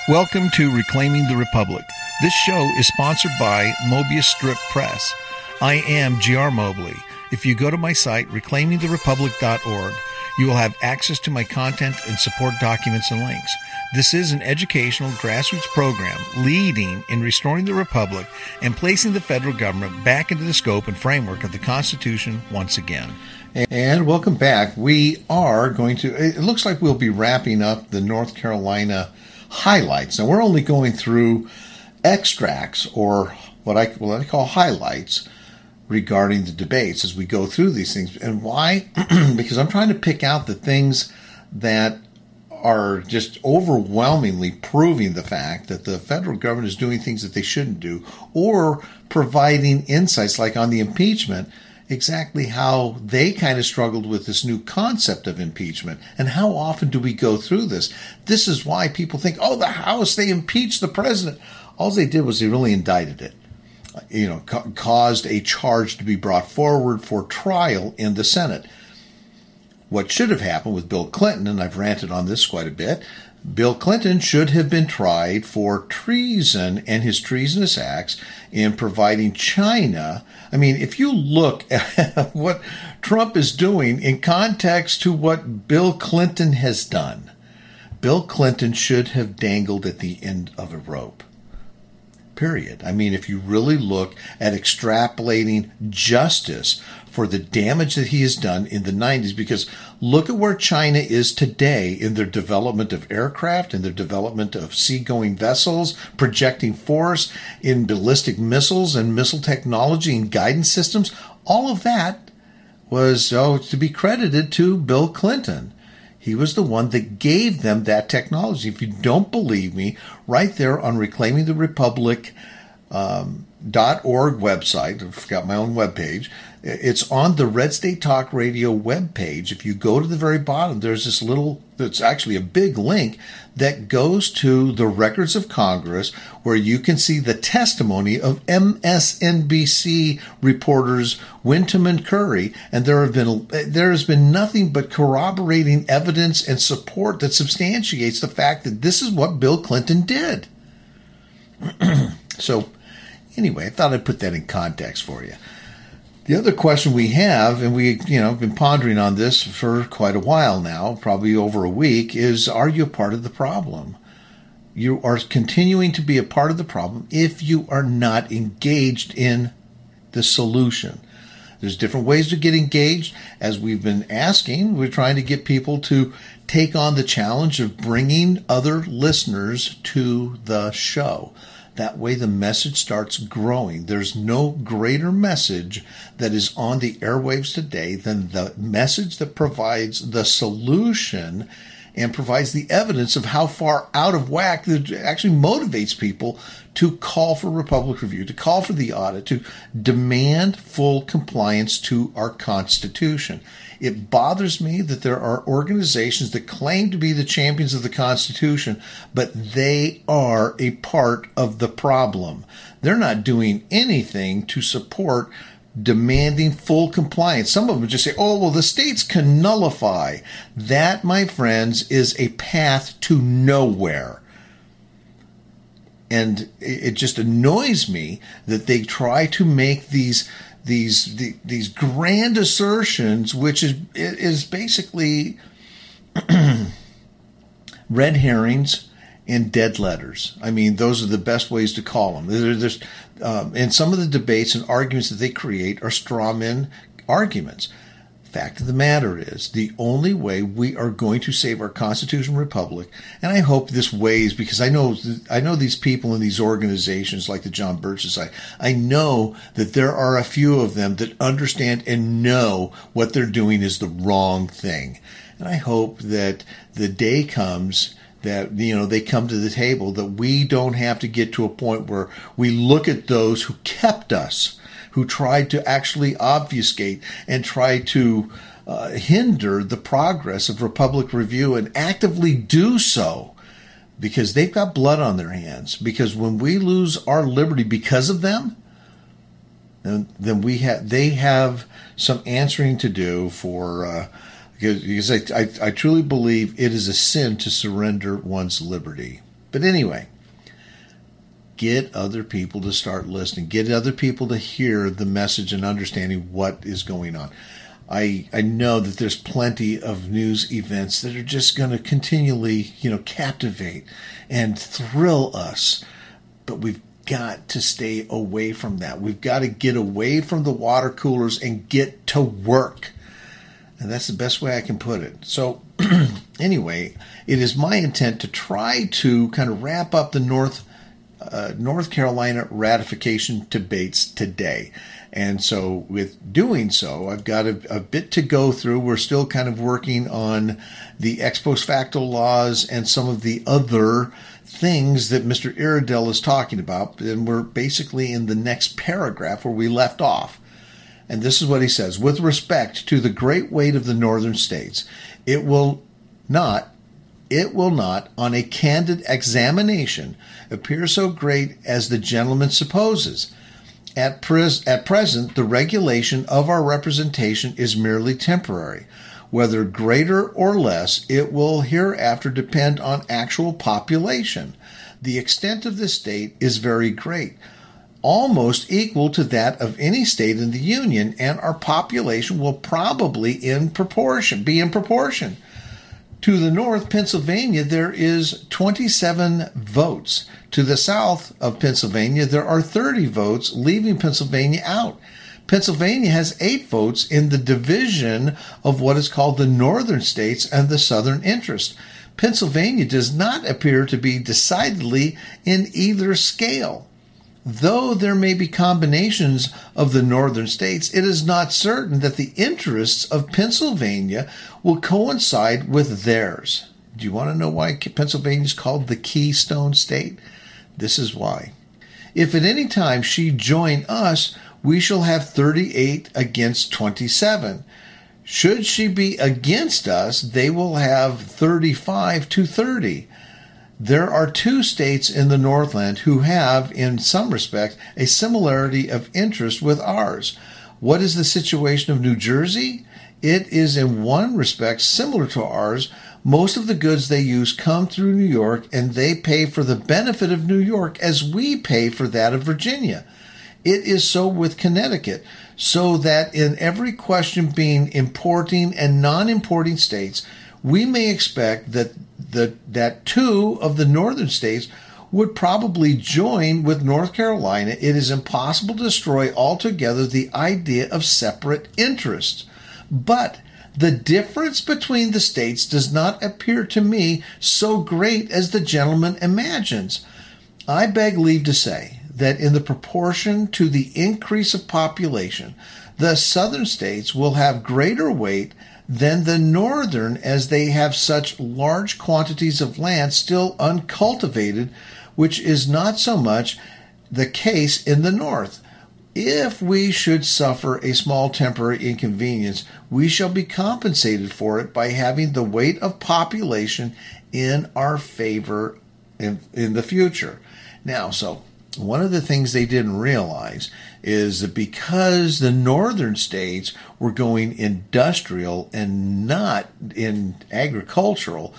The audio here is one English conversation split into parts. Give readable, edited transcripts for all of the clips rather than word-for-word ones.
Welcome to Reclaiming the Republic. This show is sponsored by Mobius Strip Press. I am G.R. Mobley. If you go to my site, reclaimingtherepublic.org, you will have access to my content and support documents and links. This is an educational grassroots program leading in restoring the Republic and placing the federal government back into the scope and framework of the Constitution once again. And welcome back. We are going to, it looks like we'll be wrapping up the North Carolina highlights. Now, we're only going through extracts, or what I call highlights, regarding the debates as we go through these things. And why? Because I'm trying to pick out the things that are just overwhelmingly proving the fact that the federal government is doing things that they shouldn't do, or providing insights like on the impeachment, exactly how they kind of struggled with this new concept of impeachment. And how often do we go through this? This is why people think, oh, the House, they impeached the president. All they did was they really indicted it. Caused a charge to be brought forward for trial in the Senate. What should have happened with Bill Clinton, and I've ranted on this quite a bit, Bill Clinton should have been tried for treason and his treasonous acts in providing China. I mean, if you look at what Trump is doing in context to what Bill Clinton has done, Bill Clinton should have dangled at the end of a rope. Period. I mean, if you really look at extrapolating justice for the damage that he has done in the 90s, because look at where China is today in their development of aircraft, in their development of seagoing vessels, projecting force, in ballistic missiles and missile technology and guidance systems. All of that was to be credited to Bill Clinton. He was the one that gave them that technology. If you don't believe me, right there on reclaimingtherepublic.org website, I forgot my own webpage, it's on the Red State Talk Radio webpage. If you go to the very bottom, there's this little, it's actually a big link that goes to the records of Congress, where you can see the testimony of MSNBC reporters Winton and Curry, and there has been nothing but corroborating evidence and support that substantiates the fact that this is what Bill Clinton did. So, anyway, I thought I'd put that in context for you. The other question we have, and we have been pondering on this for quite a while now, probably over a week, is, are you a part of the problem? You are continuing to be a part of the problem if you are not engaged in the solution. There's different ways to get engaged. As we've been asking, we're trying to get people to take on the challenge of bringing other listeners to the show. That way the message starts growing. There's no greater message that is on the airwaves today than the message that provides the solution and provides the evidence of how far out of whack that actually motivates people to call for Republic review, to call for the audit, to demand full compliance to our Constitution. It bothers me that there are organizations that claim to be the champions of the Constitution, but they are a part of the problem. They're not doing anything to support demanding full compliance. Some of them just say, oh, well, the states can nullify. That, my friends, is a path to nowhere. And it just annoys me that they try to make these grand assertions, which is basically red herrings and dead letters. I mean, those are the best ways to call them. And some of the debates and arguments that they create are straw man arguments. Fact of the matter is, the only way we are going to save our Constitutional Republic, and I hope this weighs, because I know these people in these organizations like the John Birch Society, I know that there are a few of them that understand and know what they're doing is the wrong thing. And I hope that the day comes that, they come to the table, that we don't have to get to a point where we look at those who kept us, who tried to actually obfuscate and try to hinder the progress of Republic Review, and actively do so because they've got blood on their hands. Because when we lose our liberty because of them, then they have some answering to do for. Because I truly believe it is a sin to surrender one's liberty. But anyway, get other people to start listening. Get other people to hear the message and understanding what is going on. I know that there's plenty of news events that are just going to continually, captivate and thrill us. But we've got to stay away from that. We've got to get away from the water coolers and get to work. And that's the best way I can put it. So anyway, it is my intent to try to kind of wrap up the North Carolina ratification debates today. And so with doing so, I've got a bit to go through. We're still kind of working on the ex post facto laws and some of the other things that Mr. Iredell is talking about. And we're basically in the next paragraph where we left off. And this is what he says. With respect to the great weight of the northern states, it will not, on a candid examination, appear so great as the gentleman supposes. At present, the regulation of our representation is merely temporary. Whether greater or less, it will hereafter depend on actual population. The extent of the state is very great, almost equal to that of any state in the Union, and our population will probably be in proportion. To the north, Pennsylvania, there is 27 votes. To the south of Pennsylvania, there are 30 votes, leaving Pennsylvania out. Pennsylvania has 8 votes in the division of what is called the northern states and the southern interest. Pennsylvania does not appear to be decidedly in either scale. Though there may be combinations of the northern states, it is not certain that the interests of Pennsylvania will coincide with theirs. Do you want to know why Pennsylvania is called the Keystone State? This is why. If at any time she join us, we shall have 38 against 27. Should she be against us, they will have 35 to 30. There are 2 states in the Northland who have, in some respect, a similarity of interest with ours. What is the situation of New Jersey? It is in one respect similar to ours. Most of the goods they use come through New York, and they pay for the benefit of New York as we pay for that of Virginia. It is so with Connecticut, so that in every question being importing and non-importing states, we may expect that 2 of the northern states would probably join with North Carolina. It is impossible to destroy altogether the idea of separate interests. But the difference between the states does not appear to me so great as the gentleman imagines. I beg leave to say that in the proportion to the increase of population, the southern states will have greater weight than the northern, as they have such large quantities of land still uncultivated, which is not so much the case in the north. If we should suffer a small temporary inconvenience, we shall be compensated for it by having the weight of population in our favor in the future. Now, so one of the things they didn't realize is that because the northern states were going industrial and not in agricultural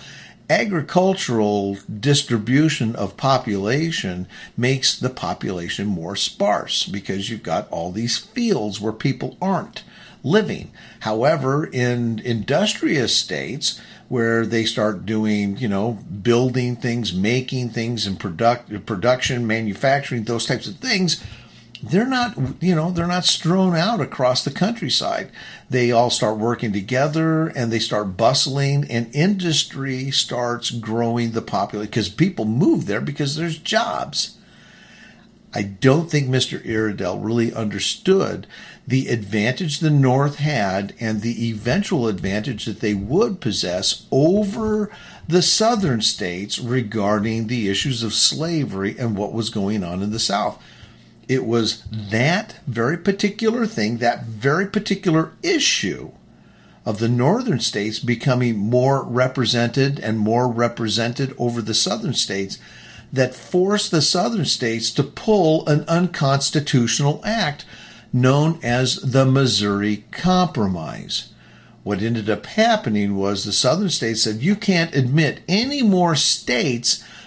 distribution of population makes the population more sparse because you've got all these fields where people aren't living. However, in industrious states where they start doing, building things, making things, and production, manufacturing, those types of things, they're not strewn out across the countryside. They all start working together and they start bustling, and industry starts growing the population because people move there because there's jobs. I don't think Mr. Iredell really understood the advantage the North had and the eventual advantage that they would possess over the southern states regarding the issues of slavery and what was going on in the South. It was that very particular thing, that very particular issue of the northern states becoming more represented and more represented over the southern states that forced the southern states to pull an unconstitutional act known as the Missouri Compromise. What ended up happening was the southern states said, you can't admit any more states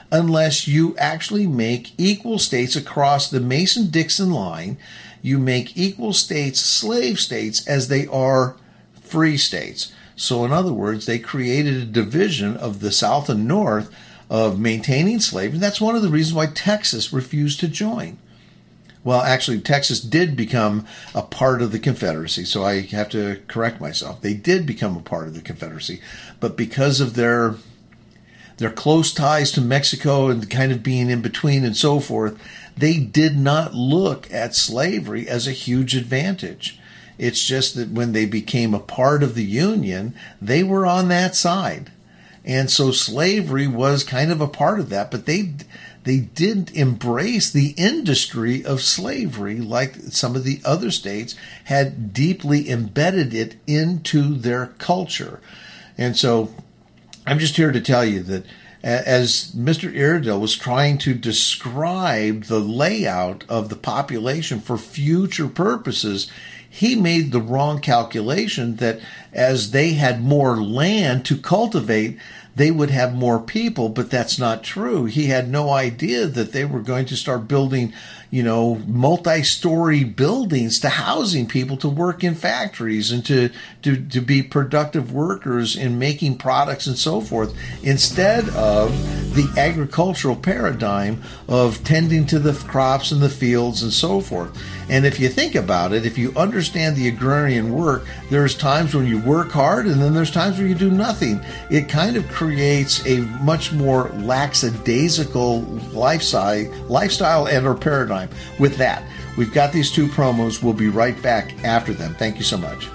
unless you actually make equal states across the Mason-Dixon line. You make equal states slave states as they are free states. So in other words, they created a division of the South and North of maintaining slavery. And that's one of the reasons why Texas refused to join. Well, actually, Texas did become a part of the Confederacy, so I have to correct myself. They did become a part of the Confederacy, but because of their close ties to Mexico and kind of being in between and so forth, they did not look at slavery as a huge advantage. It's just that when they became a part of the Union, they were on that side. And so slavery was kind of a part of that, but they didn't embrace the industry of slavery like some of the other states had deeply embedded it into their culture. And so I'm just here to tell you that as Mr. Iredell was trying to describe the layout of the population for future purposes, he made the wrong calculation that as they had more land to cultivate, they would have more people, but that's not true. He had no idea that they were going to start building, multi-story buildings to housing people to work in factories and to be productive workers in making products and so forth, instead of the agricultural paradigm of tending to the crops and the fields and so forth. And if you think about it, if you understand the agrarian work, there's times when you work hard and then there's times when you do nothing. It kind of creates a much more lackadaisical lifestyle and or paradigm. With that, we've got these two promos. We'll be right back after them. Thank you so much.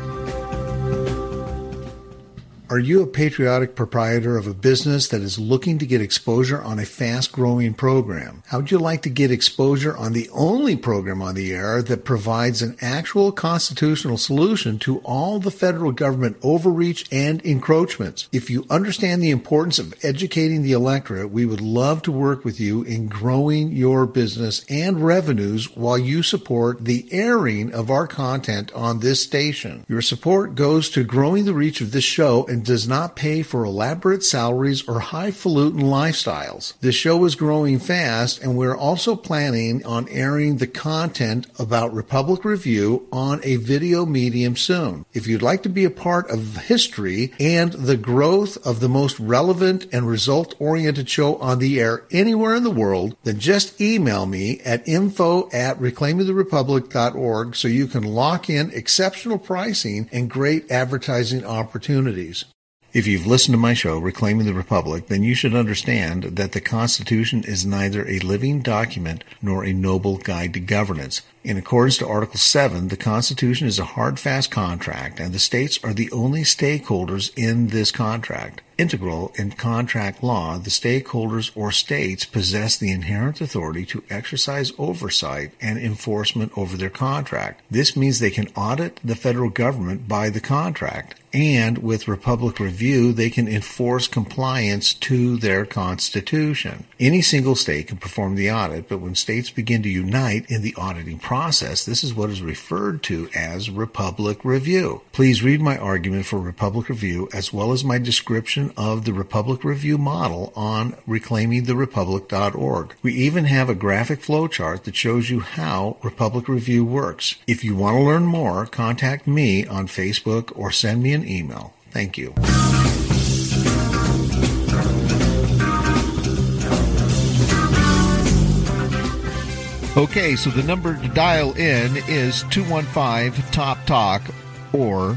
Are you a patriotic proprietor of a business that is looking to get exposure on a fast-growing program? How would you like to get exposure on the only program on the air that provides an actual constitutional solution to all the federal government overreach and encroachments? If you understand the importance of educating the electorate, we would love to work with you in growing your business and revenues while you support the airing of our content on this station. Your support goes to growing the reach of this show and does not pay for elaborate salaries or highfalutin lifestyles. This show is growing fast, and we're also planning on airing the content about Republic Review on a video medium soon. If you'd like to be a part of history and the growth of the most relevant and result-oriented show on the air anywhere in the world, then just email me at info@reclaimingtherepublic.org so you can lock in exceptional pricing and great advertising opportunities. If you've listened to my show, Reclaiming the Republic, then you should understand that the Constitution is neither a living document nor a noble guide to governance. In accordance to Article 7, the Constitution is a hard, fast contract, and the states are the only stakeholders in this contract. Integral in contract law, the stakeholders or states possess the inherent authority to exercise oversight and enforcement over their contract. This means they can audit the federal government by the contract, and with Republic Review, they can enforce compliance to their Constitution. Any single state can perform the audit, but when states begin to unite in the auditing process, this is what is referred to as Republic Review. Please read my argument for Republic Review as well as my description of the Republic Review model on reclaimingtherepublic.org. We even have a graphic flowchart that shows you how Republic Review works. If you want to learn more, contact me on Facebook or send me an email. Thank you. Okay, so the number to dial in is 215-TOP-TALK or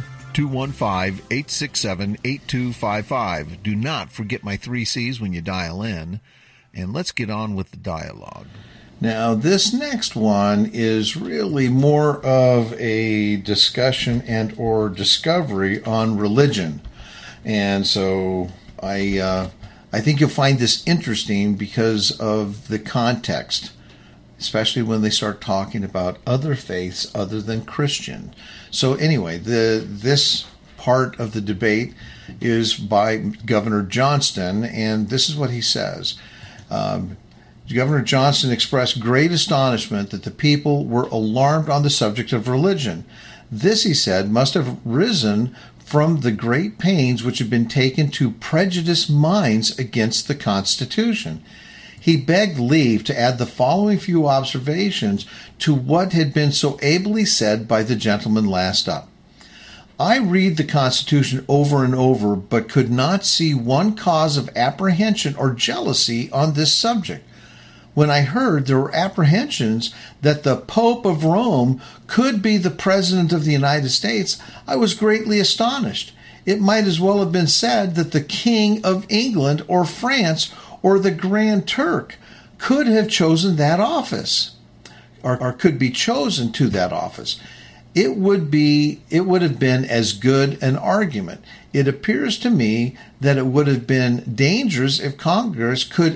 215-867-8255. Do not forget my 3 C's when you dial in. And let's get on with the dialogue. Now, this next one is really more of a discussion and or discovery on religion. And so I think you'll find this interesting because of the context, especially when they start talking about other faiths other than Christian. So anyway, this part of the debate is by Governor Johnston, and this is what he says. Governor Johnston expressed great astonishment that the people were alarmed on the subject of religion. This, he said, must have risen from the great pains which have been taken to prejudice minds against the Constitution. He begged leave to add the following few observations to what had been so ably said by the gentleman last up. I read the Constitution over and over, but could not see one cause of apprehension or jealousy on this subject. When I heard there were apprehensions that the Pope of Rome could be the President of the United States, I was greatly astonished. It might as well have been said that the King of England or France or the Grand Turk could have chosen that office, or could be chosen to that office. It would have been as good an argument. It appears to me that it would have been dangerous if Congress could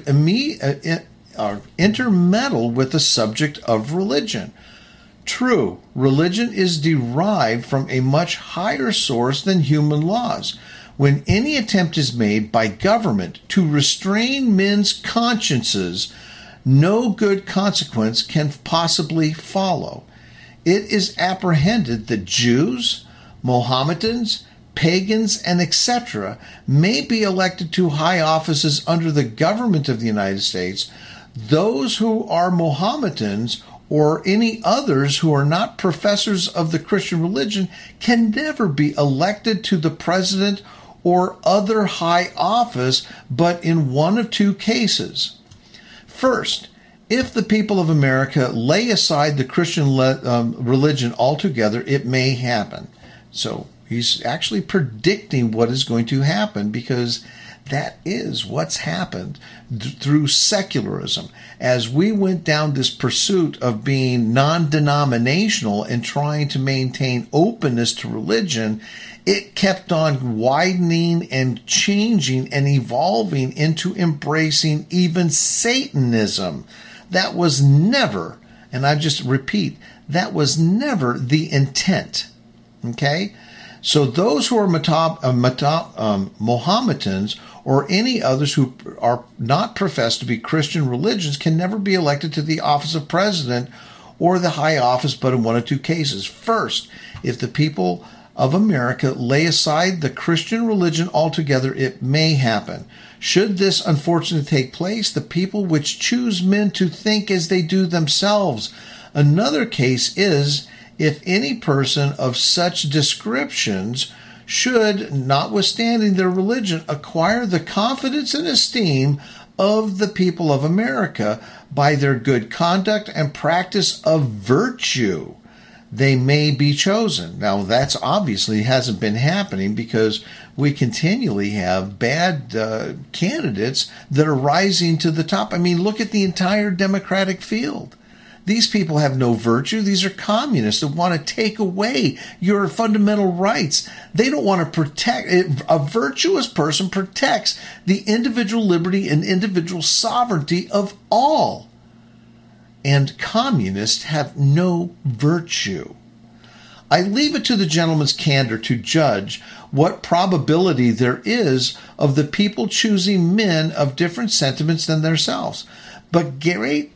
intermeddle with the subject of religion. True, religion is derived from a much higher source than human laws. When any attempt is made by government to restrain men's consciences, no good consequence can possibly follow. It is apprehended that Jews, Mohammedans, pagans, and etc. may be elected to high offices under the government of the United States. Those who are Mohammedans or any others who are not professors of the Christian religion can never be elected to the president or other high office but in one of two cases. First, if the people of America lay aside the Christian religion altogether, it may happen. So he's actually predicting what is going to happen, because that is what's happened through secularism. As we went down this pursuit of being non-denominational and trying to maintain openness to religion, it kept on widening and changing and evolving into embracing even Satanism. That was never, and I just repeat, that was never the intent. Okay? So those who are Mohammedans or any others who are not professed to be Christian religions can never be elected to the office of president or the high office but in one of two cases. First, if the people of America lay aside the Christian religion altogether, it may happen. Should this unfortunately take place, the people which choose men to think as they do themselves. Another case is if any person of such descriptions should, notwithstanding their religion, acquire the confidence and esteem of the people of America by their good conduct and practice of virtue, they may be chosen. Now, that's obviously hasn't been happening because we continually have bad candidates that are rising to the top. I mean, look at the entire Democratic field. These people have no virtue. These are communists that want to take away your fundamental rights. They don't want to protect. A virtuous person protects the individual liberty and individual sovereignty of all. And communists have no virtue. I leave it to the gentleman's candor to judge what probability there is of the people choosing men of different sentiments than themselves. But great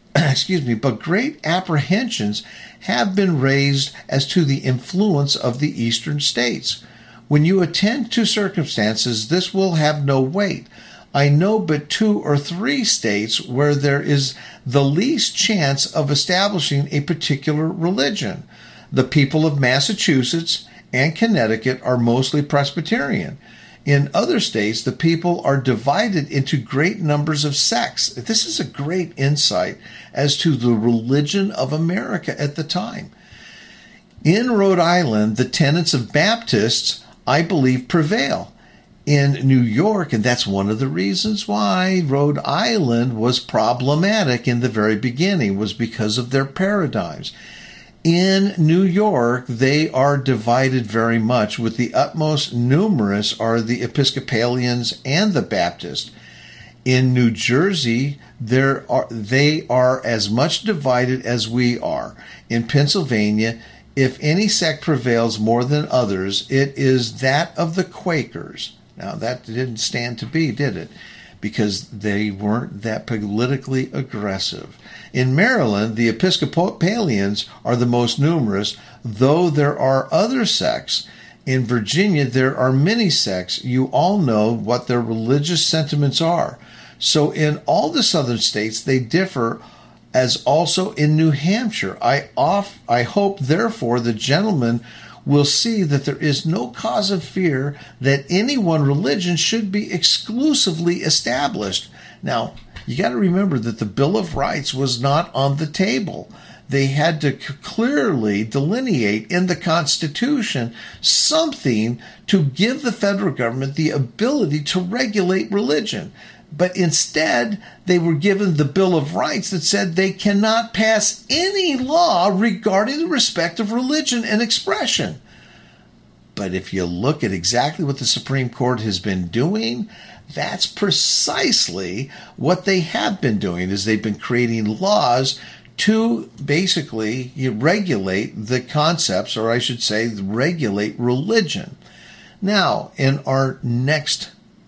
apprehensions have been raised as to the influence of the eastern states. When you attend to circumstances, this will have no weight. I know but 2 or 3 states where there is the least chance of establishing a particular religion. The people of Massachusetts and Connecticut are mostly Presbyterian. In other states, the people are divided into great numbers of sects. This is a great insight as to the religion of America at the time. In Rhode Island, the tenets of Baptists, I believe, prevail. In New York, and that's one of the reasons why Rhode Island was problematic in the very beginning, was because of their paradigms. In New York, they are divided very much. With the utmost numerous are the Episcopalians and the Baptists. In New Jersey, they are as much divided as we are. In Pennsylvania, if any sect prevails more than others, it is that of the Quakers. Now, that didn't stand to be, did it? Because they weren't that politically aggressive. In Maryland, the Episcopalians are the most numerous, though there are other sects. In Virginia, there are many sects. You all know what their religious sentiments are. So in all the southern states, they differ, as also in New Hampshire. I hope, therefore, the gentleman will see that there is no cause of fear that any one religion should be exclusively established. Now, you got to remember that the Bill of Rights was not on the table. They had to clearly delineate in the Constitution something to give the federal government the ability to regulate religion. But instead, they were given the Bill of Rights that said they cannot pass any law regarding the respect of religion and expression. But if you look at exactly what the Supreme Court has been doing, that's precisely what they have been doing, is they've been creating laws to basically regulate the concepts, or I should say, regulate religion. Now, in our next,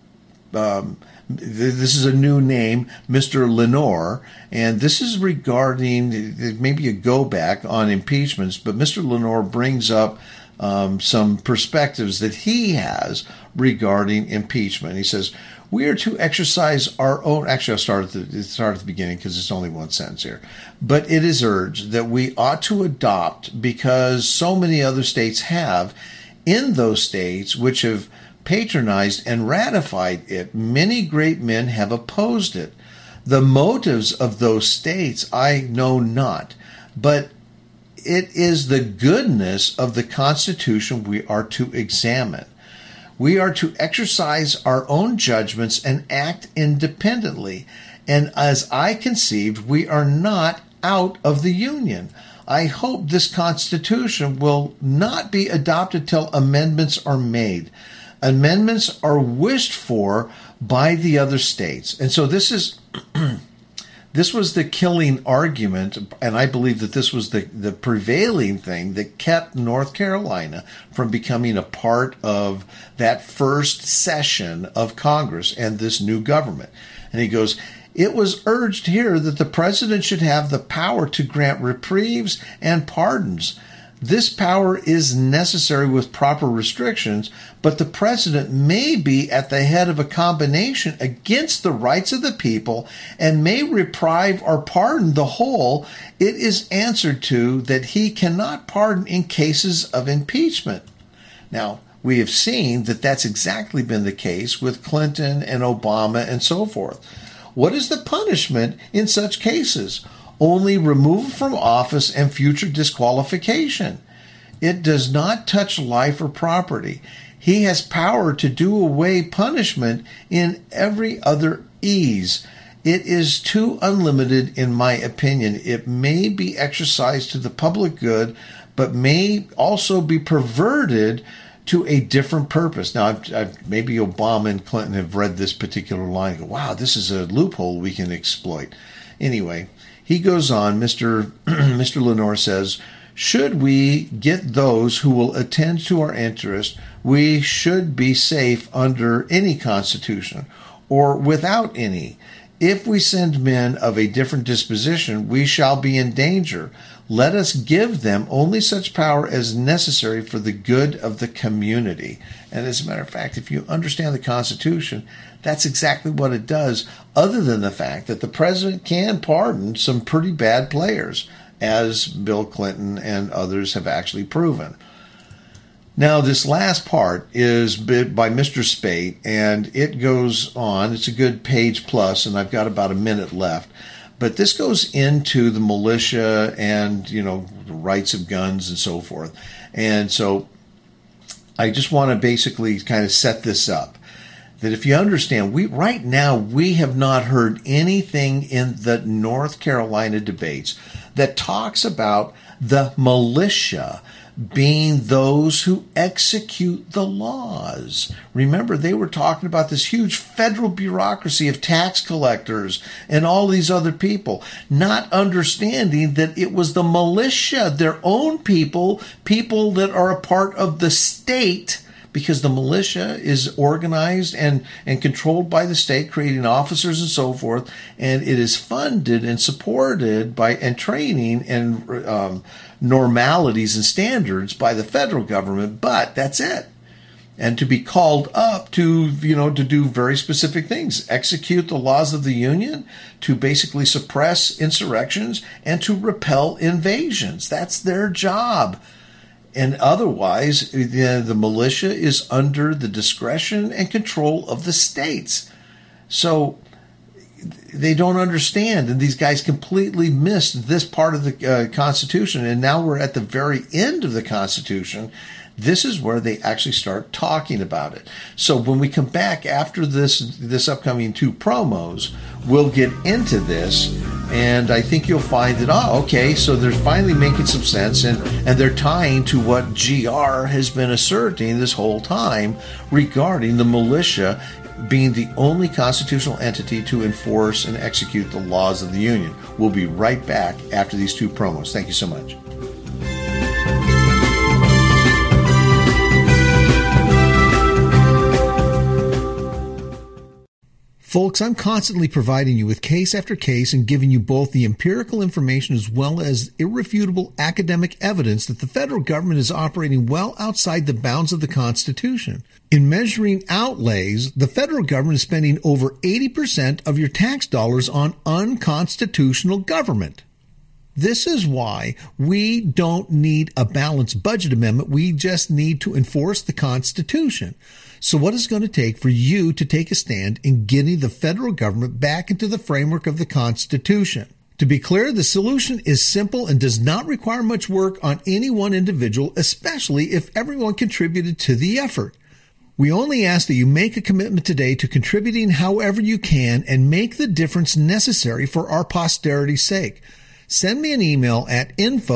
this is a new name, Mr. Lenore, and this is regarding maybe a go back on impeachments, but Mr. Lenore brings up some perspectives that he has regarding impeachment. He says, we are to exercise our own, actually I'll start at the beginning because it's only one sentence here, but it is urged that we ought to adopt, because so many other states have, in those states which have patronized and ratified it, many great men have opposed it. The motives of those states I know not, but it is the goodness of the Constitution we are to examine. We are to exercise our own judgments and act independently. And as I conceived, we are not out of the Union. I hope this Constitution will not be adopted till amendments are made. Amendments are wished for by the other states. And so this is this was the killing argument, and I believe that this was the prevailing thing that kept North Carolina from becoming a part of that first session of Congress and this new government. And he goes, it was urged here that the president should have the power to grant reprieves and pardons. This power is necessary with proper restrictions, but the president may be at the head of a combination against the rights of the people and may reprieve or pardon the whole. It is answered to that he cannot pardon in cases of impeachment. Now, we have seen that that's exactly been the case with Clinton and Obama and so forth. What is the punishment in such cases? Only removal from office and future disqualification. It does not touch life or property. He has power to do away punishment in every other ease. It is too unlimited, in my opinion. It may be exercised to the public good, but may also be perverted to a different purpose. Now, maybe Obama and Clinton have read this particular line and go, wow, this is a loophole we can exploit. Anyway, he goes on, Mr. Lenore says, should we get those who will attend to our interest, we should be safe under any constitution or without any. If we send men of a different disposition, we shall be in danger. Let us give them only such power as necessary for the good of the community. And as a matter of fact, if you understand the Constitution, that's exactly what it does, other than the fact that the president can pardon some pretty bad players, as Bill Clinton and others have actually proven. Now, this last part is by Mr. Spate, and it goes on. It's a good page plus, and I've got about a minute left. But this goes into the militia and, the rights of guns and so forth. And so I just want to basically kind of set this up. That if you understand, right now we have not heard anything in the North Carolina debates that talks about the militia being those who execute the laws. Remember, they were talking about this huge federal bureaucracy of tax collectors and all these other people, not understanding that it was the militia, their own people that are a part of the state, because the militia is organized and controlled by the state, creating officers and so forth, and it is funded and supported by and training and normalities and standards by the federal government, but that's it. And to be called up to, to do very specific things, execute the laws of the Union, to basically suppress insurrections, and to repel invasions. That's their job. And otherwise, the militia is under the discretion and control of the states. So they don't understand, and these guys completely missed this part of the Constitution. And now we're at the very end of the Constitution. This is where they actually start talking about it. So when we come back after this upcoming 2 promos, we'll get into this, and I think you'll find that, okay, so they're finally making some sense, and they're tying to what GR has been asserting this whole time regarding the militia being the only constitutional entity to enforce and execute the laws of the Union. We'll be right back after these 2 promos. Thank you so much. Folks, I'm constantly providing you with case after case and giving you both the empirical information as well as irrefutable academic evidence that the federal government is operating well outside the bounds of the Constitution. In measuring outlays, the federal government is spending over 80% of your tax dollars on unconstitutional government. This is why we don't need a balanced budget amendment. We just need to enforce the Constitution. So what is it going to take for you to take a stand in getting the federal government back into the framework of the Constitution? To be clear, the solution is simple and does not require much work on any one individual, especially if everyone contributed to the effort. We only ask that you make a commitment today to contributing however you can and make the difference necessary for our posterity's sake. Send me an email at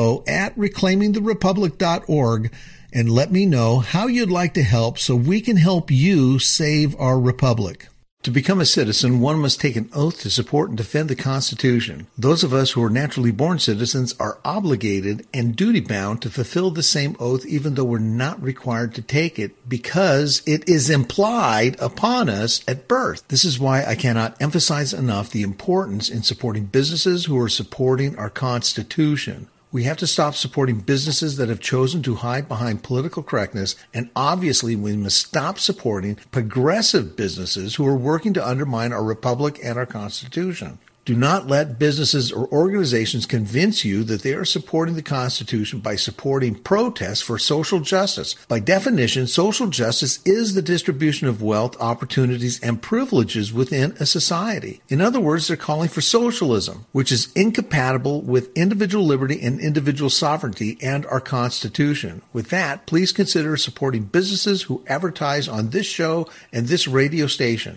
info@reclaimingtherepublic.org and let me know how you'd like to help so we can help you save our republic. To become a citizen, one must take an oath to support and defend the Constitution. Those of us who are naturally born citizens are obligated and duty-bound to fulfill the same oath even though we're not required to take it because it is implied upon us at birth. This is why I cannot emphasize enough the importance in supporting businesses who are supporting our Constitution. We have to stop supporting businesses that have chosen to hide behind political correctness, and obviously we must stop supporting progressive businesses who are working to undermine our republic and our Constitution. Do not let businesses or organizations convince you that they are supporting the Constitution by supporting protests for social justice. By definition, social justice is the distribution of wealth, opportunities, and privileges within a society. In other words, they're calling for socialism, which is incompatible with individual liberty and individual sovereignty and our Constitution. With that, please consider supporting businesses who advertise on this show and this radio station.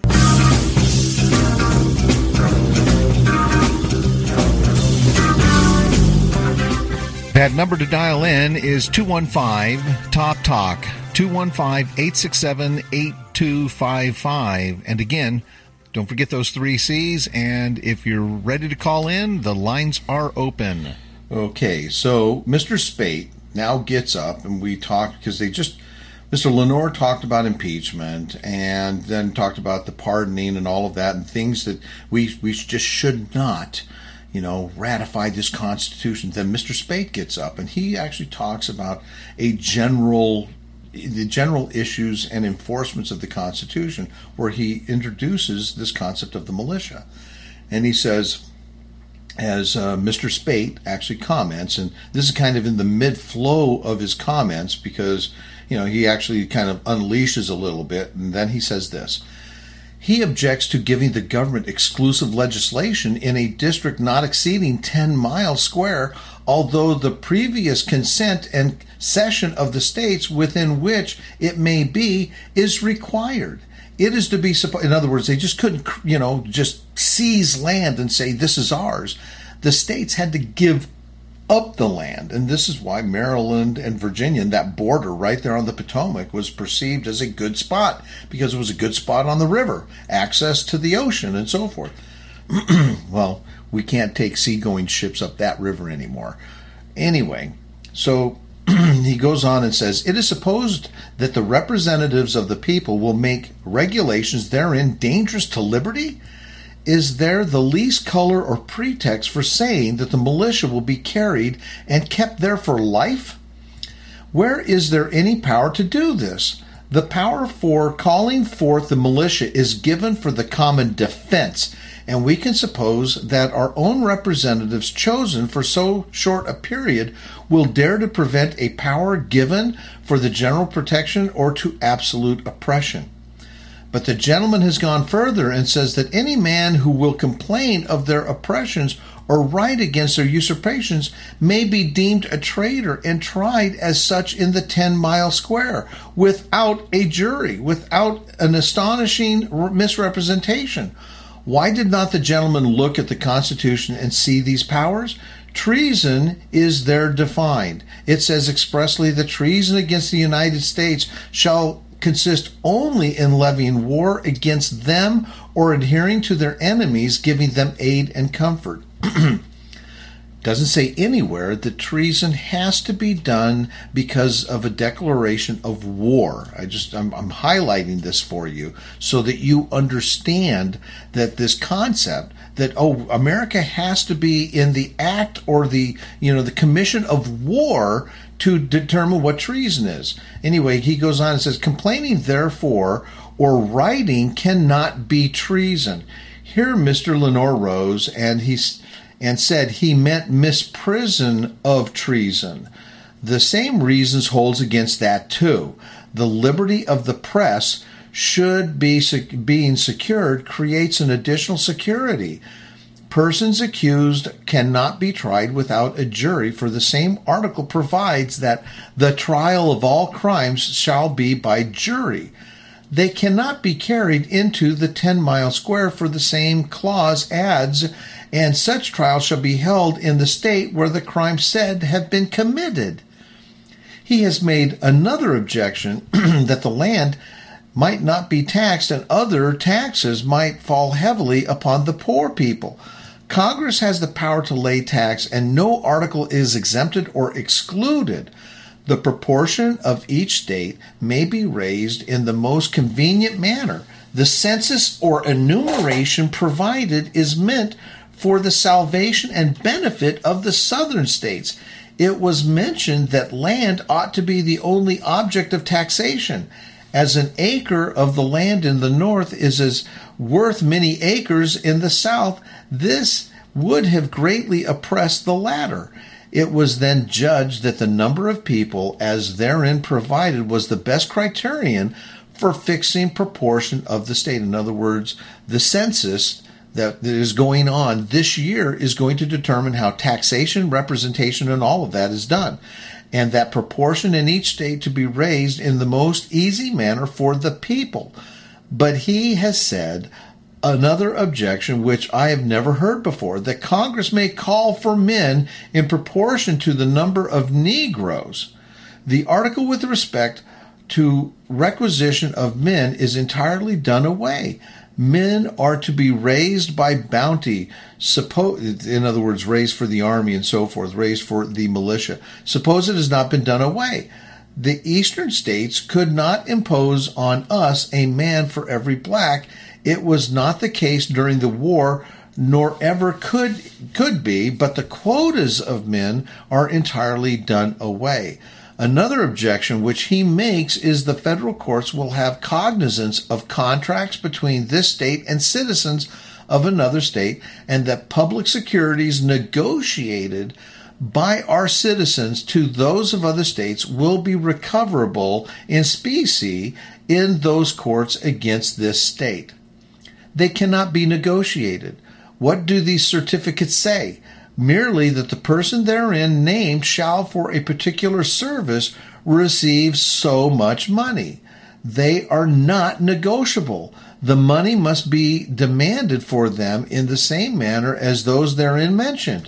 That number to dial in is 215-TALK-TALK, 215-867-8255. And again, don't forget those 3 C's. And if you're ready to call in, the lines are open. Okay, so Mr. Spate now gets up, and we talk because Mr. Lenore talked about impeachment and then talked about the pardoning and all of that and things that we just should not ratify this Constitution. Then Mr. Spate gets up and he actually talks about the general issues and enforcements of the Constitution, where he introduces this concept of the militia. And he says, as Mr. Spate actually comments, and this is kind of in the mid-flow of his comments because, he actually kind of unleashes a little bit, and then he says this. He objects to giving the government exclusive legislation in a district not exceeding 10 miles square, although the previous consent and cession of the states within which it may be is required. It is to be, in other words, they just couldn't, just seize land and say, this is ours. The states had to give up the land, and this is why Maryland and Virginia, that border right there on the Potomac, was perceived as a good spot because it was a good spot on the river, access to the ocean and so forth. Well, we can't take seagoing ships up that river anymore. Anyway, so he goes on and says, it is supposed that the representatives of the people will make regulations therein dangerous to liberty. is there the least color or pretext for saying that the militia will be carried and kept there for life? Where is there any power to do this? The power for calling forth the militia is given for the common defense, and we can suppose that our own representatives chosen for so short a period will dare to prevent a power given for the general protection or to absolute oppression. But the gentleman has gone further and says that any man who will complain of their oppressions or write against their usurpations may be deemed a traitor and tried as such in the 10-mile square, without a jury, without an astonishing misrepresentation. Why did not the gentleman look at the Constitution and see these powers? Treason is there defined. It says expressly that treason against the United States shall consist only in levying war against them or adhering to their enemies, giving them aid and comfort. Doesn't say anywhere that treason has to be done because of a declaration of war. I'm highlighting this for you so that you understand that this concept that, America has to be in the act or the commission of war to determine what treason is. Anyway, he goes on and says, complaining therefore or writing cannot be treason. Here Mr. Lenore rose and said he meant misprison of treason. The same reasons holds against that too. The liberty of the press should be being secured creates an additional security. Persons accused cannot be tried without a jury, for the same article provides that the trial of all crimes shall be by jury. They cannot be carried into the 10-mile square, for the same clause adds, and such trial shall be held in the state where the crime said have been committed. He has made another objection that the land might not be taxed and other taxes might fall heavily upon the poor people. Congress has the power to lay tax, and no article is exempted or excluded. The proportion of each state may be raised in the most convenient manner. The census or enumeration provided is meant for the salvation and benefit of the southern states. It was mentioned that land ought to be the only object of taxation, as an acre of the land in the north is as worth many acres in the south. This would have greatly oppressed the latter. It was then judged that the number of people as therein provided was the best criterion for fixing proportion of the state. In other words, the census that is going on this year is going to determine how taxation, representation, and all of that is done. And that proportion in each state to be raised in the most easy manner for the people. But he has said another objection, which I have never heard before, that Congress may call for men in proportion to the number of Negroes. The article with respect to requisition of men is entirely done away. Men are to be raised by bounty, in other words, raised for the army and so forth, raised for the militia. Suppose it has not been done away. The eastern states could not impose on us a man for every black. It was not the case during the war, nor ever could be, but the quotas of men are entirely done away. Another objection which he makes is the federal courts will have cognizance of contracts between this state and citizens of another state, and that public securities negotiated by our citizens to those of other states will be recoverable in specie in those courts against this state. They cannot be negotiated. What do these certificates say? Merely that the person therein named shall for a particular service receive so much money. They are not negotiable. The money must be demanded for them in the same manner as those therein mentioned.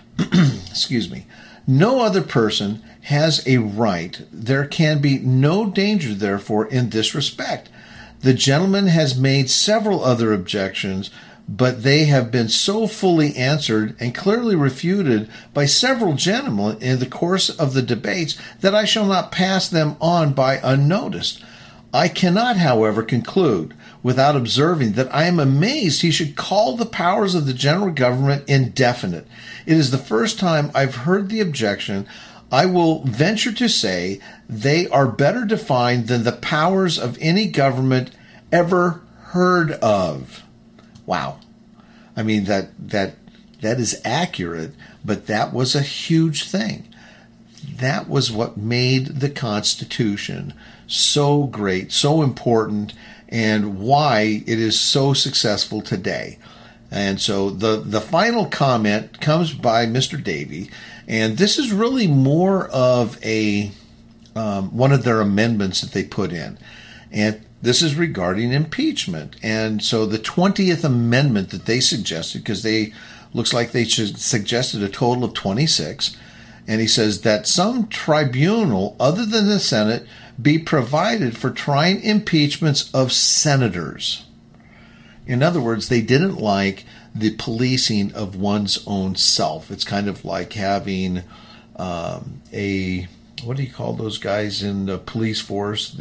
Excuse me. No other person has a right. There can be no danger, therefore, in this respect. The gentleman has made several other objections, but they have been so fully answered and clearly refuted by several gentlemen in the course of the debates that I shall not pass them on by unnoticed. I cannot, however, conclude without observing that I am amazed he should call the powers of the general government indefinite. It is the first time I've heard the objection. I will venture to say they are better defined than the powers of any government ever heard of. Wow. I mean, that is accurate, but that was a huge thing. That was what made the Constitution so great, so important, and why it is so successful today. And so the final comment comes by Mr. Davey, and this is really more of a one of their amendments that they put in. And this is regarding impeachment. And so the 20th Amendment that they suggested, because looks like they suggested a total of 26, and he says that some tribunal other than the Senate be provided for trying impeachments of senators. In other words, they didn't like the policing of one's own self. It's kind of like having what do you call those guys in the police force?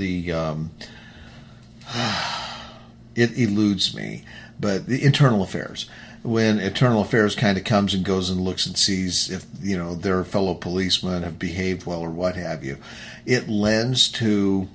It eludes me, but the internal affairs. When internal affairs kind of comes and goes and looks and sees if, their fellow policemen have behaved well or what have you, it lends to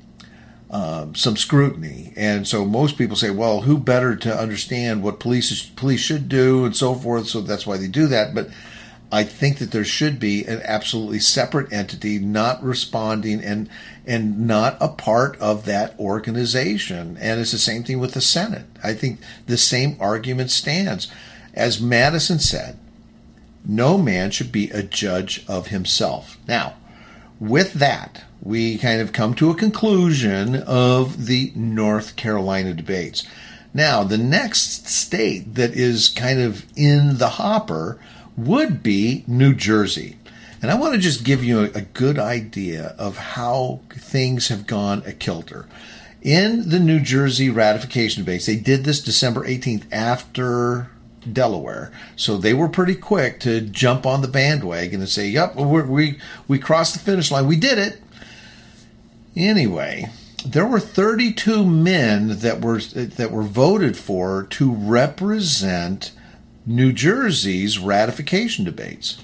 some scrutiny. And so most people say, well, who better to understand what police should do and so forth, so that's why they do that. But I think that there should be an absolutely separate entity not responding and not a part of that organization. And it's the same thing with the Senate. I think the same argument stands. As Madison said, no man should be a judge of himself. Now, with that, we kind of come to a conclusion of the North Carolina debates. Now, the next state that is kind of in the hopper would be New Jersey. And I want to just give you a good idea of how things have gone akilter. In the New Jersey ratification debates, they did this December 18th after Delaware. So they were pretty quick to jump on the bandwagon and say, yep, we crossed the finish line. We did it. Anyway, there were 32 men that were voted for to represent New Jersey's ratification debates.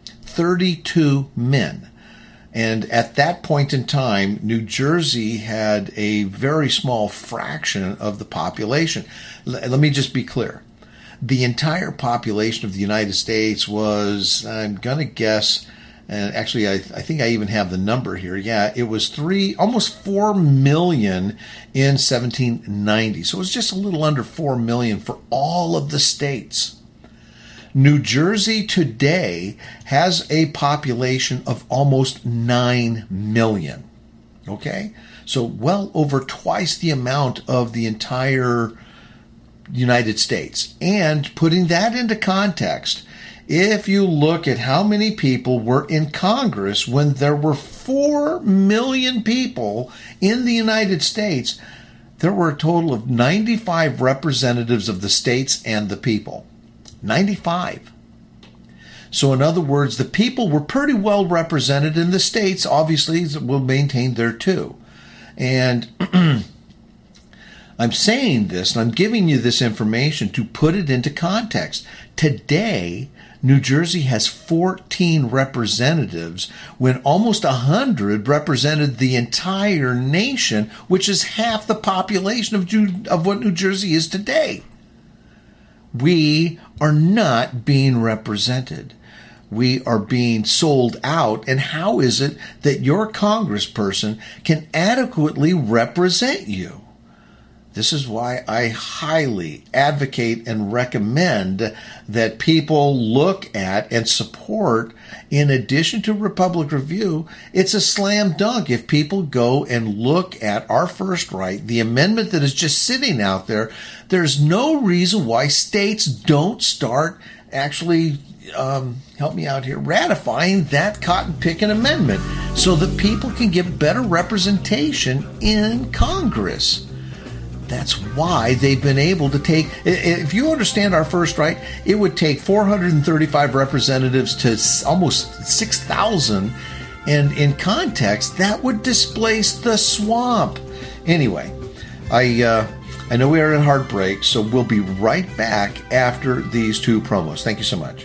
32 men. And at that point in time, New Jersey had a very small fraction of the population. Let me just be clear. The entire population of the United States was, I'm going to guess, and actually I think I even have the number here. Yeah, it was almost 4 million in 1790. So it was just a little under 4 million for all of the states. New Jersey today has a population of almost 9 million. Okay? So well over twice the amount of the entire United States. And putting that into context, if you look at how many people were in Congress when there were 4 million people in the United States, there were a total of 95 representatives of the states and the people. 95. So in other words, the people were pretty well represented in the states. Obviously, will maintain there too. And I'm saying this, and I'm giving you this information to put it into context. Today, New Jersey has 14 representatives when almost 100 represented the entire nation, which is half the population of what New Jersey is today. We are not being represented. We are being sold out. And how is it that your congressperson can adequately represent you? This is why I highly advocate and recommend that people look at and support, in addition to Republic Review, it's a slam dunk if people go and look at Our First Right, the amendment that is just sitting out there. There's no reason why states don't start actually, help me out here, ratifying that cotton-picking amendment so that people can get better representation in Congress. That's why they've been able to take, if you understand Our First Right, it would take 435 representatives to almost 6,000. And in context, that would displace the swamp. Anyway, I know we are at a hard break, so we'll be right back after these 2 promos. Thank you so much.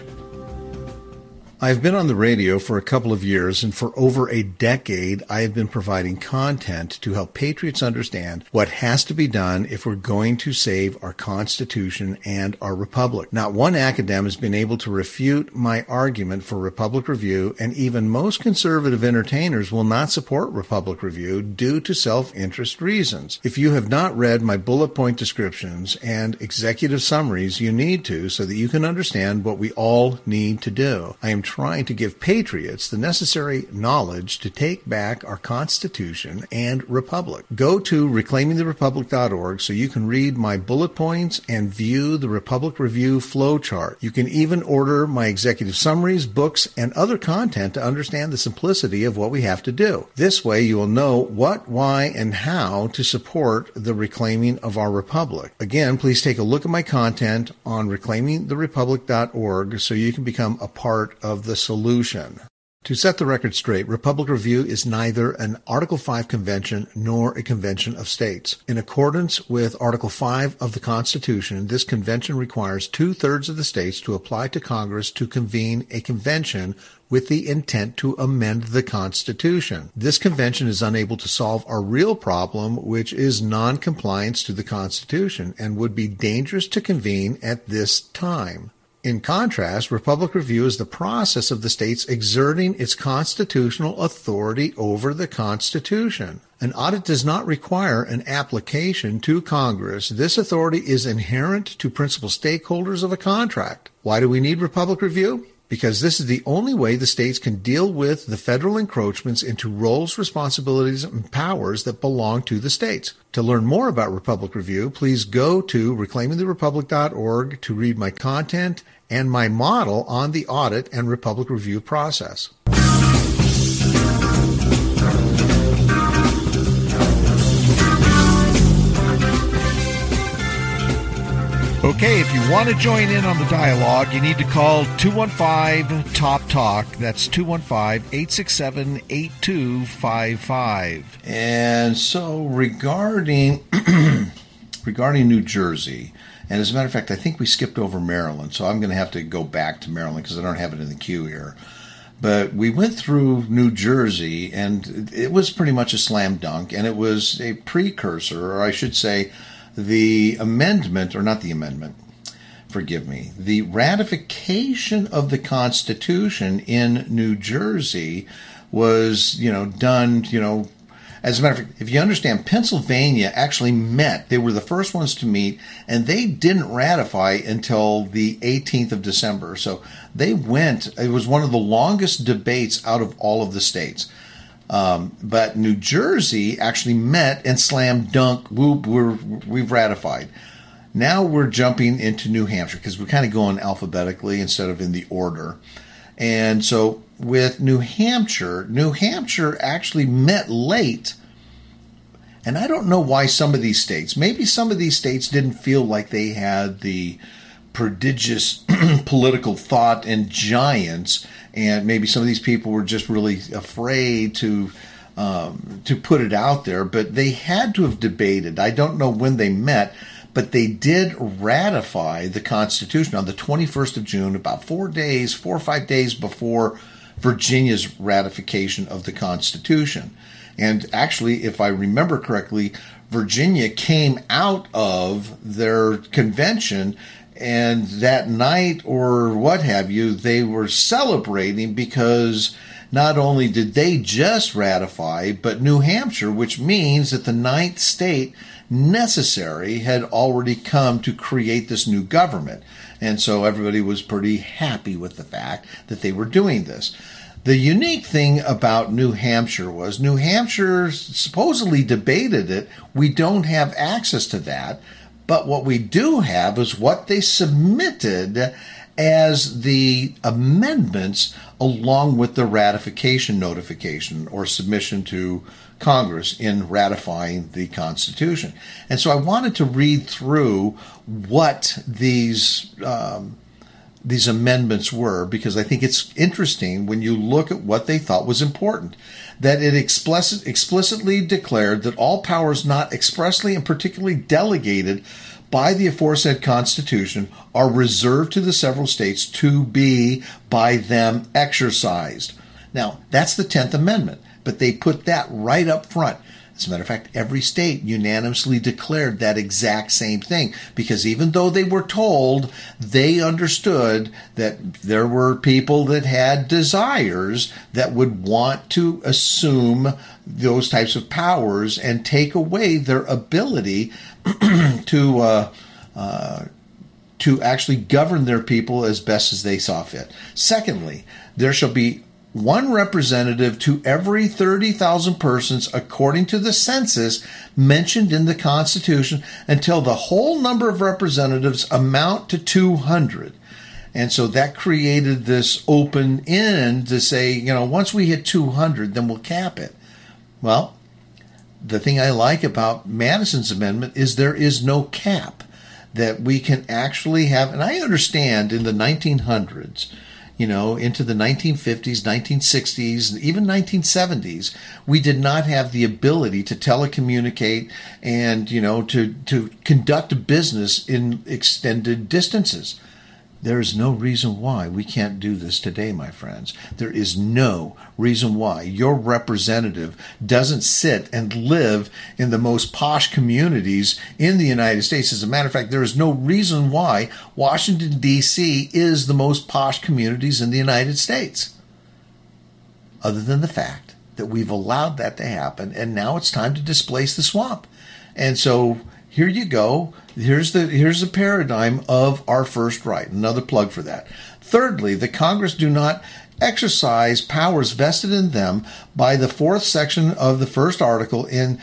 I've been on the radio for a couple of years, and for over a decade, I have been providing content to help patriots understand what has to be done if we're going to save our Constitution and our Republic. Not one academic has been able to refute my argument for Republic Review, and even most conservative entertainers will not support Republic Review due to self-interest reasons. If you have not read my bullet point descriptions and executive summaries, you need to, so that you can understand what we all need to do. I am trying to give patriots the necessary knowledge to take back our Constitution and Republic. Go to reclaimingtherepublic.org so you can read my bullet points and view the Republic Review flowchart. You can even order my executive summaries, books, and other content to understand the simplicity of what we have to do. This way you will know what, why, and how to support the reclaiming of our Republic. Again, please take a look at my content on reclaimingtherepublic.org so you can become a part of the solution. To set the record straight, Republic Review is neither an Article 5 convention nor a convention of states. In accordance with Article 5 of the Constitution, this convention requires 2/3 of the states to apply to Congress to convene a convention with the intent to amend the Constitution. This convention is unable to solve our real problem, which is non-compliance to the Constitution, and would be dangerous to convene at this time. In contrast, Republic Review is the process of the states exerting its constitutional authority over the Constitution. An audit does not require an application to Congress. This authority is inherent to principal stakeholders of a contract. Why do we need Republic Review? Because this is the only way the states can deal with the federal encroachments into roles, responsibilities, and powers that belong to the states. To learn more about Republic Review, please go to reclaimingtherepublic.org to read my content and my model on the audit and Republic Review process. Okay, if you want to join in on the dialogue, you need to call 215-TOP-TALK. That's 215-867-8255. And so regarding New Jersey, and as a matter of fact, I think we skipped over Maryland, so I'm going to have to go back to Maryland because I don't have it in the queue here. But we went through New Jersey, and it was pretty much a slam dunk, and it was a precursor, or I should say, the amendment, or not the amendment, forgive me, the ratification of the Constitution in New Jersey was, done, as a matter of fact, if you understand, Pennsylvania actually met. They were the first ones to meet, and they didn't ratify until the 18th of December. So they went, it was one of the longest debates out of all of the states. But New Jersey actually met and slam dunk, whoop, we've ratified. Now we're jumping into New Hampshire because we're kind of going alphabetically instead of in the order. And so with New Hampshire actually met late. And I don't know why some of these states, maybe some of these states didn't feel like they had the prodigious political thought and giants, and maybe some of these people were just really afraid to put it out there, but they had to have debated. I don't know when they met, but they did ratify the Constitution on the 21st of June, about 4 or 5 days before Virginia's ratification of the Constitution. And actually, if I remember correctly, Virginia came out of their convention, and that night or what have you, they were celebrating because not only did they just ratify, but New Hampshire, which means that the ninth state necessary had already come to create this new government. And so everybody was pretty happy with the fact that they were doing this. The unique thing about New Hampshire was New Hampshire supposedly debated it. We don't have access to that. But what we do have is what they submitted as the amendments along with the ratification notification or submission to Congress in ratifying the Constitution. And so I wanted to read through what these these amendments were, because I think it's interesting when you look at what they thought was important. That it explicitly declared that all powers not expressly and particularly delegated by the aforesaid Constitution are reserved to the several states to be by them exercised. Now, that's the 10th Amendment, but they put that right up front. As a matter of fact, every state unanimously declared that exact same thing, because even though they were told, they understood that there were people that had desires that would want to assume those types of powers and take away their ability to actually govern their people as best as they saw fit. Secondly, there shall be one representative to every 30,000 persons according to the census mentioned in the Constitution until the whole number of representatives amount to 200. And so that created this open end to say, once we hit 200, then we'll cap it. Well, the thing I like about Madison's amendment is there is no cap, that we can actually have, and I understand in the 1900s, into the 1950s, 1960s, even 1970s, we did not have the ability to telecommunicate and, to conduct business in extended distances. There is no reason why we can't do this today, my friends. There is no reason why your representative doesn't sit and live in the most posh communities in the United States. As a matter of fact, there is no reason why Washington, D.C. is the most posh communities in the United States, other than the fact that we've allowed that to happen, and now it's time to displace the swamp. And so here you go. Here's the paradigm of our first right. Another plug for that. Thirdly, the Congress do not exercise powers vested in them by the fourth section of the first article in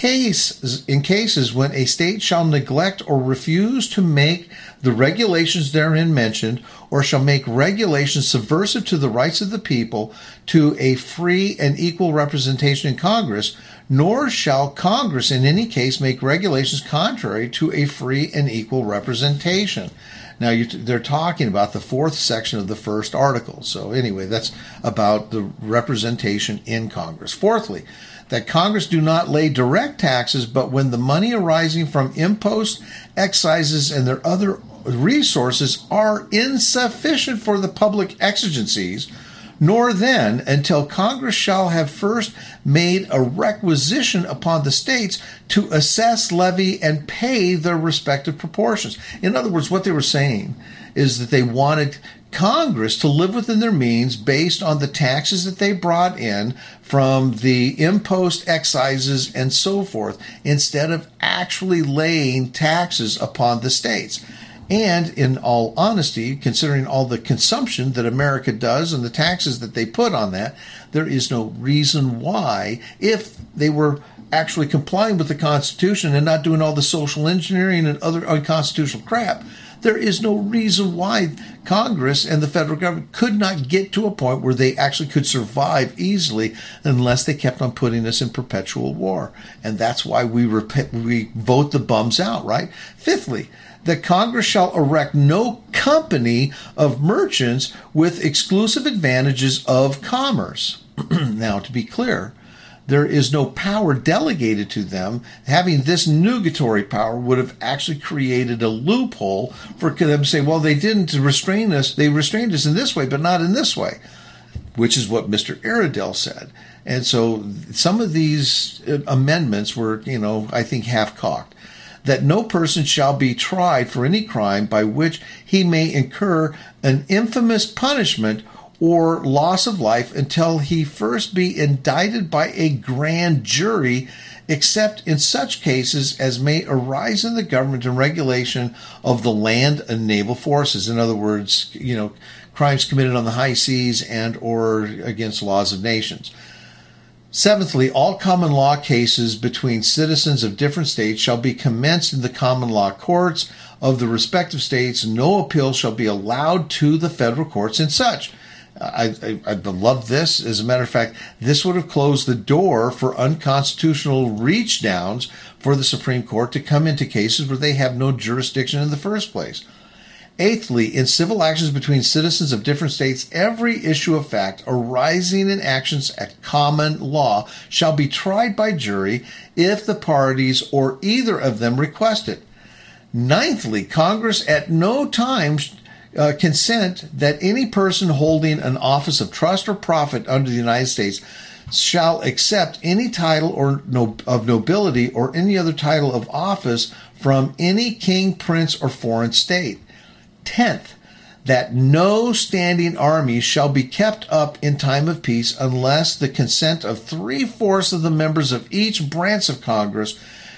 cases when a state shall neglect or refuse to make the regulations therein mentioned, or shall make regulations subversive to the rights of the people to a free and equal representation in Congress, nor shall Congress in any case make regulations contrary to a free and equal representation. Now, they're talking about the fourth section of the first article. So anyway, that's about the representation in Congress. Fourthly, that Congress do not lay direct taxes, but when the money arising from imposts, excises, and their other resources are insufficient for the public exigencies, nor then until Congress shall have first made a requisition upon the states to assess, levy, and pay their respective proportions. In other words, what they were saying is that they wanted Congress to live within their means based on the taxes that they brought in from the impost, excises, and so forth, instead of actually laying taxes upon the states. And in all honesty, considering all the consumption that America does and the taxes that they put on that, there is no reason why, if they were actually complying with the Constitution and not doing all the social engineering and other unconstitutional crap, there is no reason why Congress and the federal government could not get to a point where they actually could survive easily unless they kept on putting us in perpetual war. And that's why we vote the bums out, right? Fifthly, that Congress shall erect no company of merchants with exclusive advantages of commerce. Now, to be clear, there is no power delegated to them. Having this nugatory power would have actually created a loophole for them to say, well, they didn't restrain us. They restrained us in this way, but not in this way, which is what Mr. Iredell said. And so some of these amendments were, I think half-cocked. That no person shall be tried for any crime by which he may incur an infamous punishment or loss of life until he first be indicted by a grand jury, except in such cases as may arise in the government and regulation of the land and naval forces. In other words, crimes committed on the high seas and or against laws of nations. Seventhly, all common law cases between citizens of different states shall be commenced in the common law courts of the respective states. No appeal shall be allowed to the federal courts in such. I love this. As a matter of fact, this would have closed the door for unconstitutional reach downs for the Supreme Court to come into cases where they have no jurisdiction in the first place. Eighthly, in civil actions between citizens of different states, every issue of fact arising in actions at common law shall be tried by jury if the parties or either of them request it. Ninthly, Congress at no time consent that any person holding an office of trust or profit under the United States shall accept any title or of nobility or any other title of office from any king, prince, or foreign state. 10th, that no standing army shall be kept up in time of peace unless the consent of 3/4 of the members of each branch of Congress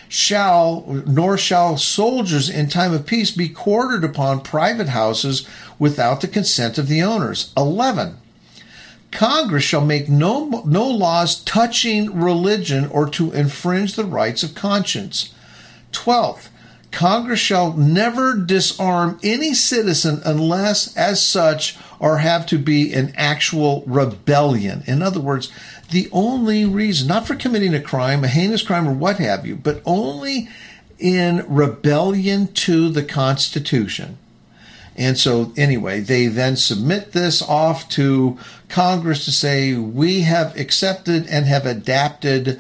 nor shall soldiers in time of peace be quartered upon private houses without the consent of the owners. 11, Congress shall make no laws touching religion or to infringe the rights of conscience. 12th, Congress shall never disarm any citizen unless, as such, or have to be an actual rebellion. In other words, the only reason, not for committing a crime, a heinous crime, or what have you, but only in rebellion to the Constitution. And so, anyway, they then submit this off to Congress to say, we have accepted and have adopted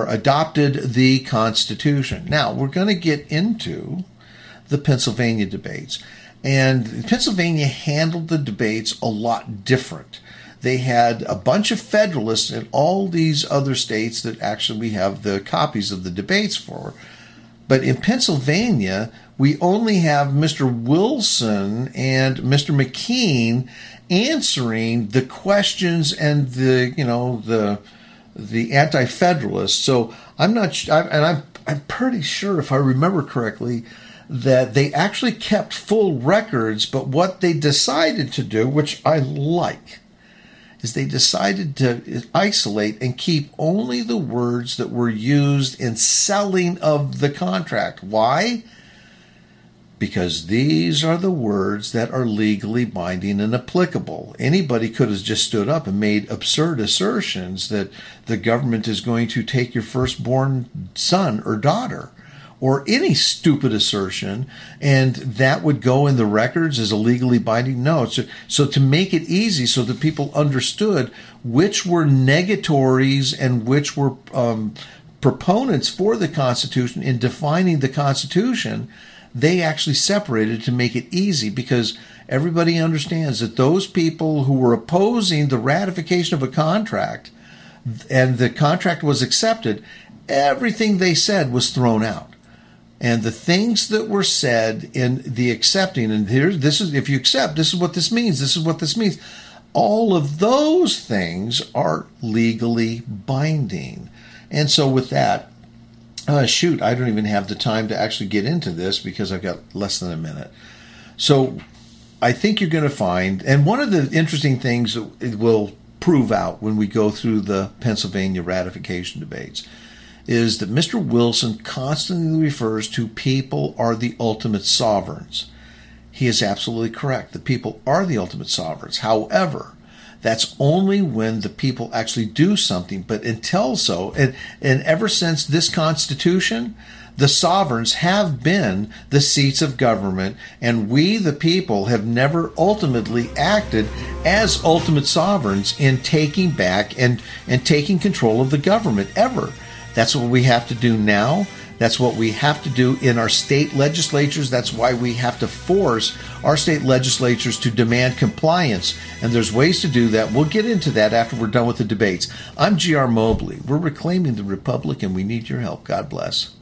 the Constitution. Now, we're going to get into the Pennsylvania debates. And Pennsylvania handled the debates a lot different. They had a bunch of Federalists in all these other states that actually we have the copies of the debates for. But in Pennsylvania, we only have Mr. Wilson and Mr. McKean answering the questions and the anti-Federalists. So I'm pretty sure, if I remember correctly, that they actually kept full records. But what they decided to do, which I like, is they decided to isolate and keep only the words that were used in selling of the contract. Why? Because these are the words that are legally binding and applicable. Anybody could have just stood up and made absurd assertions that the government is going to take your firstborn son or daughter, or any stupid assertion, and that would go in the records as a legally binding. No. So to make it easy so that people understood which were negatories and which were proponents for the Constitution in defining the Constitution, they actually separated to make it easy, because everybody understands that those people who were opposing the ratification of a contract and the contract was accepted, everything they said was thrown out. And the things that were said in the accepting, and if you accept, this is what this means, this is what this means. All of those things are legally binding. And so with that, I don't even have the time to actually get into this because I've got less than a minute. So I think you're going to find, and one of the interesting things that it will prove out when we go through the Pennsylvania ratification debates is that Mr. Wilson constantly refers to people are the ultimate sovereigns. He is absolutely correct. The people are the ultimate sovereigns. However, that's only when the people actually do something. But until so, and ever since this Constitution, the sovereigns have been the seats of government, and we, the people, have never ultimately acted as ultimate sovereigns in taking back and taking control of the government, ever. That's what we have to do now. That's what we have to do in our state legislatures. That's why we have to force our state legislatures to demand compliance. And there's ways to do that. We'll get into that after we're done with the debates. I'm G.R. Mobley. We're reclaiming the Republic, and we need your help. God bless.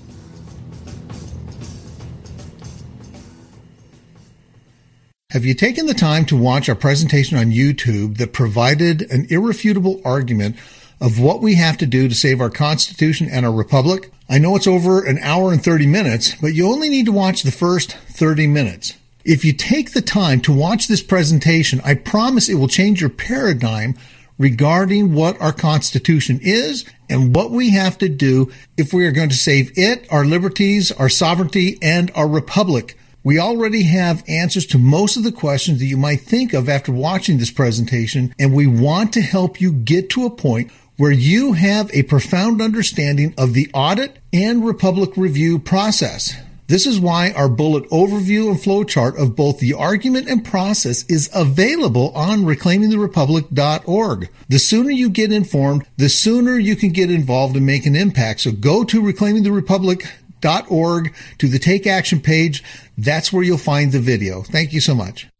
Have you taken the time to watch our presentation on YouTube that provided an irrefutable argument of what we have to do to save our Constitution and our Republic? I know it's over an hour and 30 minutes, but you only need to watch the first 30 minutes. If you take the time to watch this presentation, I promise it will change your paradigm regarding what our Constitution is and what we have to do if we are going to save it, our liberties, our sovereignty, and our Republic. We already have answers to most of the questions that you might think of after watching this presentation, and we want to help you get to a point where you have a profound understanding of the audit and Republic review process. This is why our bullet overview and flowchart of both the argument and process is available on reclaimingtherepublic.org. The sooner you get informed, the sooner you can get involved and make an impact. So go to reclaimingtherepublic.org to the Take Action page. That's where you'll find the video. Thank you so much.